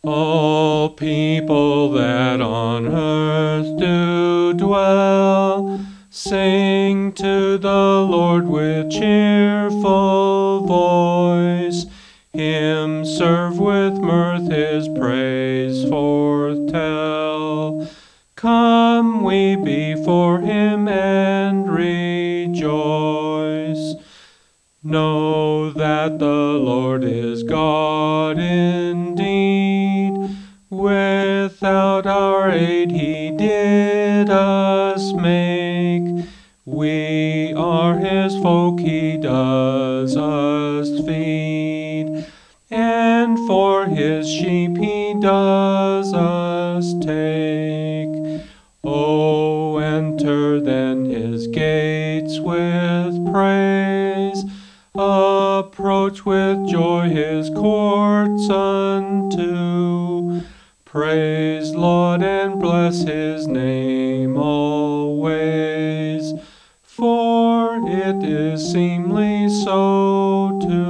All people that on earth do dwell, sing to the Lord with cheerful voice. Him serve with mirth, his praise forth tell. Come we before him and rejoice. Know that the Lord is God indeed. Without our aid he did us make. We are his folk, he does us feed. And for his sheep he does us take. Oh, enter then his gates with praise. Approach with joy his courts unto. Praise Lord and bless his name always. For it is seemly so to